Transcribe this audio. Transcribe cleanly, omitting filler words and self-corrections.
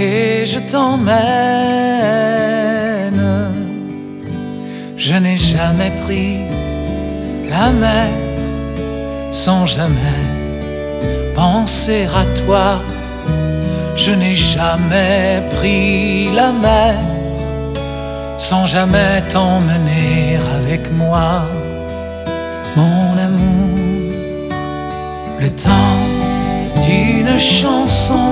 et je t'emmène. Je n'ai jamais pris la mer sans jamais penser à toi. Je n'ai jamais pris la mer sans jamais t'emmener avec moi. Mon amour, le temps d'une chanson